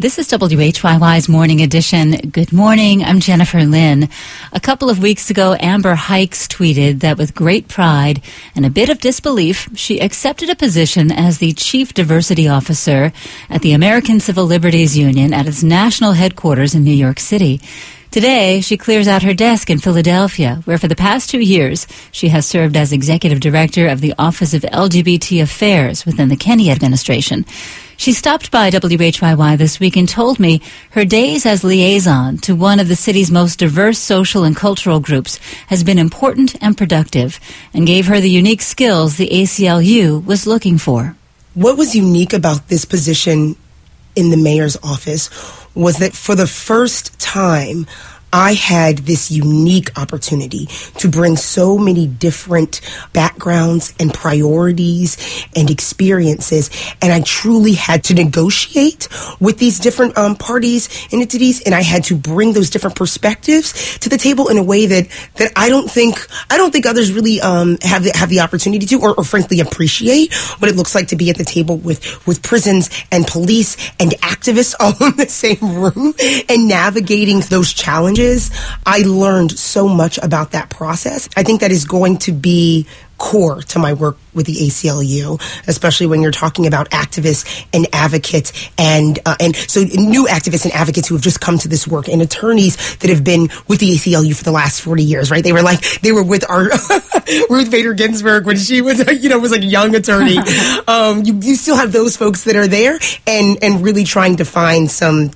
This is WHYY's Morning Edition. Good morning. I'm Jennifer Lynn. A couple of weeks ago, Amber Hikes tweeted that with great pride and a bit of disbelief, she accepted a position as the Chief Diversity Officer at the American Civil Liberties Union at its national headquarters in New York City. Today, she clears out her desk in Philadelphia, where for the past 2 years, she has served as Executive Director of the Office of LGBT Affairs within the Kenney administration. She stopped by WHYY this week and told me her days as liaison to one of the city's most diverse social and cultural groups has been important and productive, and gave her the unique skills the ACLU was looking for. What was unique about this position in the mayor's office was that for the first time, I had this unique opportunity to bring so many different backgrounds and priorities and experiences, and I truly had to negotiate with these different parties and entities, and I had to bring those different perspectives to the table in a way that I don't think others really have the opportunity to, or frankly appreciate what it looks like to be at the table with prisons and police and activists all in the same room and navigating those challenges. I learned so much about that process. I think that is going to be core to my work with the ACLU, especially when you're talking about activists and advocates and so new activists and advocates who have just come to this work, and attorneys that have been with the ACLU for the last 40 years, right? They were with our Ruth Bader Ginsburg when she was, was like a young attorney. You still have those folks that are there and really trying to find some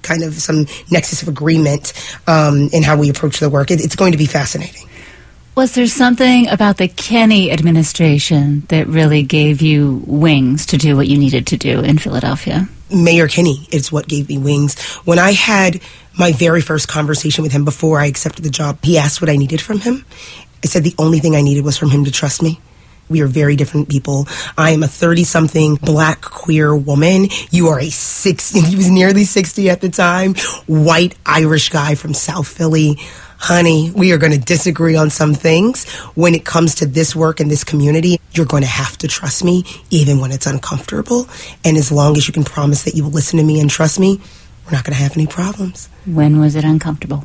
nexus of agreement in how we approach the work. It's going to be fascinating. Was there something about the Kenney administration that really gave you wings to do what you needed to do in Philadelphia? Mayor Kenney is what gave me wings. When I had my very first conversation with him before I accepted the job, he asked what I needed from him. I said the only thing I needed was from him to trust me. We are very different people. I am a 30-something black queer woman. You are he was nearly 60 at the time, white Irish guy from South Philly. Honey, we are going to disagree on some things. When it comes to this work and this community, you're going to have to trust me, even when it's uncomfortable. And as long as you can promise that you will listen to me and trust me, we're not going to have any problems. When was it uncomfortable?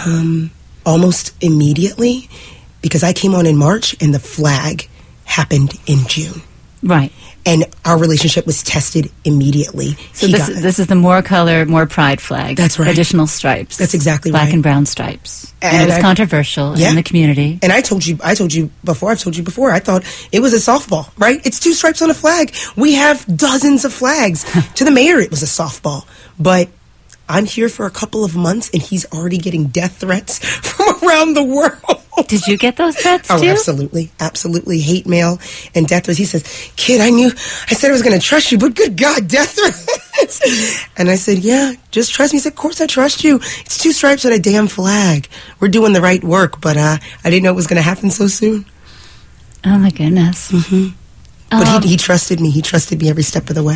Almost immediately, because I came on in March and the flag happened in June. Right. And our relationship was tested immediately. So this is the more color, more pride flag. That's right. Additional stripes. That's exactly Black right. Black and brown stripes. And it was controversial in the community. And I've told you before, I thought it was a softball, right? It's two stripes on a flag. We have dozens of flags. To the mayor, it was a softball. But I'm here for a couple of months, and he's already getting death threats from around the world. Did you get those threats too? Oh, absolutely. Absolutely. Hate mail and death threats. He says, kid, I said I was going to trust you, but good God, death threats. And I said, yeah, just trust me. He said, of course I trust you. It's two stripes on a damn flag. We're doing the right work, but I didn't know it was going to happen so soon. Oh, my goodness. Mm-hmm. But he trusted me. He trusted me every step of the way.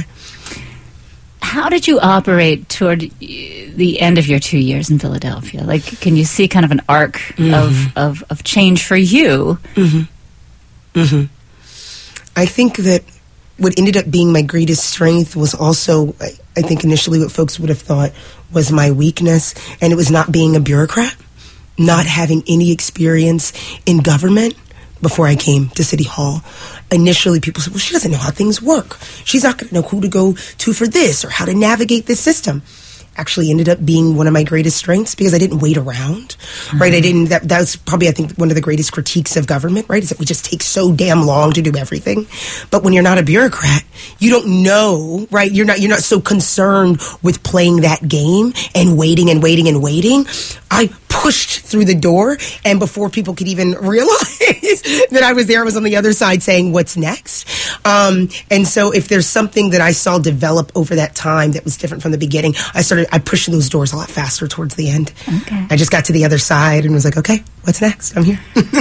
How did you operate toward the end of your 2 years in Philadelphia? Like, can you see kind of an arc of change for you? Mm-hmm. Mm-hmm. I think that what ended up being my greatest strength was also, I think initially what folks would have thought was my weakness, and it was not being a bureaucrat, not having any experience in government. Before I came to City Hall, initially people said, well, she doesn't know how things work. She's not going to know who to go to for this or how to navigate this system. Actually ended up being one of my greatest strengths because I didn't wait around, right? That was probably, I think, one of the greatest critiques of government, right? Is that we just take so damn long to do everything. But when you're not a bureaucrat, you don't know, right? You're not so concerned with playing that game and waiting and waiting and waiting. I pushed through the door, and before people could even realize that I was there, I was on the other side saying, what's next? And so if there's something that I saw develop over that time that was different from the beginning, I pushed those doors a lot faster towards the end. Okay. I just got to the other side and was like, okay, what's next? I'm here.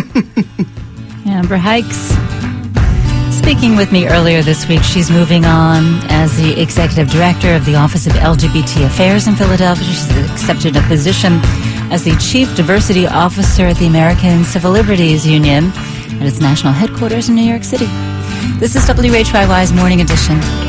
Amber Hikes speaking with me earlier this week. She's moving on as the Executive Director of the Office of LGBT Affairs in Philadelphia. She's accepted a position as the Chief Diversity Officer at the American Civil Liberties Union at its national headquarters in New York City. This is WHYY's Morning Edition.